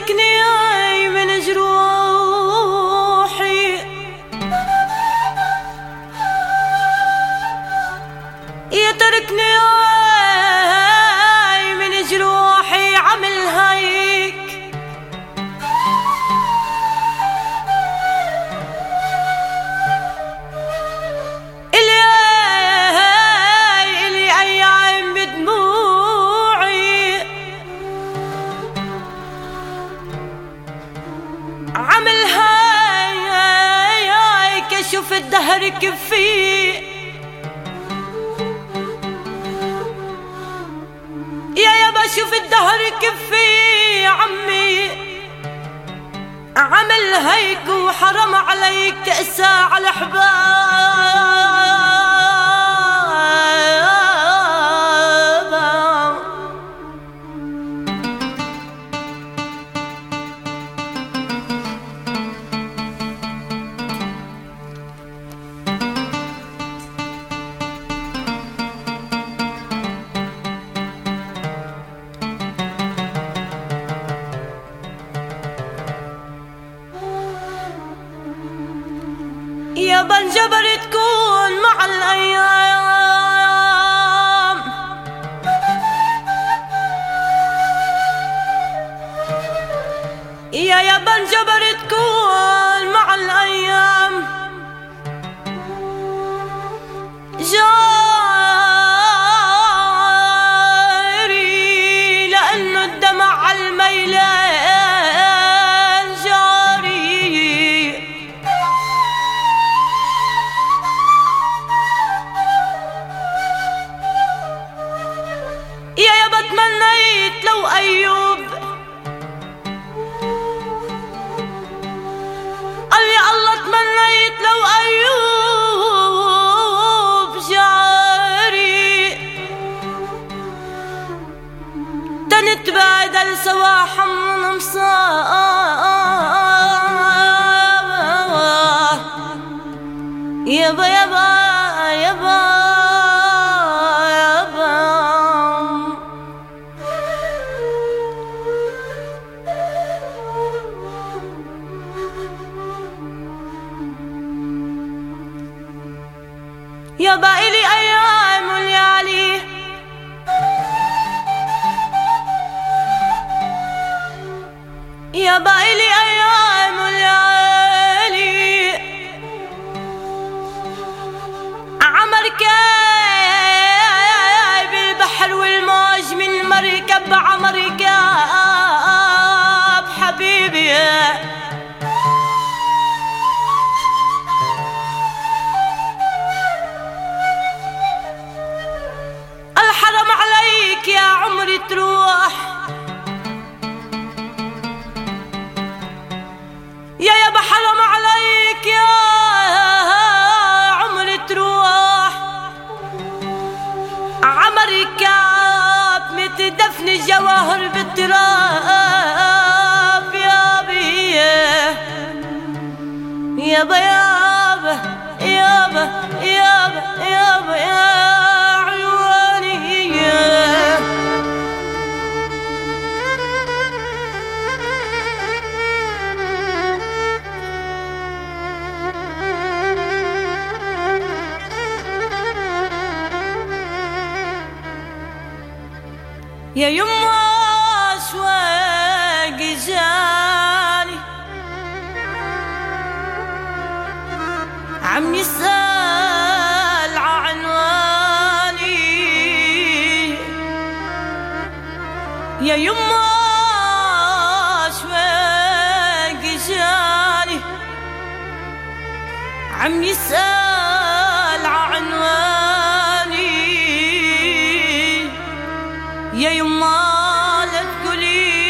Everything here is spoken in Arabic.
تركني من جروحي، يا تركني من جروحي عمل هيك إلي أيام بدموعي عمل هيك أشوف الدهر كفي يا بشوف الدهر كفي عمي عمل هيك وحرم عليك تأسى على حباب يا بنجبر تكون مع الأيام، يا بنجبر تكون مع الأيام جاري لأنه الدمع على الميلان جاري. يا بتمنيت لو أيوب قال يا الله تمنيت لو أيوب جاري تنتبادل سوا حمل مصاب يابا يابا يابا يابا إلي أيام وليالي يابا إلي أيام وليالي عمر كاي بالبحر والموج من مركب عمر كاب حبيبي الحرم عليك يا عمري تروح يا بحرم عليك يا عمري تروح عمري كاب متدفن الجواهر بالتراب يا بي يابا يابا يابا يابا يابا يا يا يما أشواق جاني عم يسأل عنواني يا يما أشواق جاني عم يسأل عنواني يا يما لا تقولي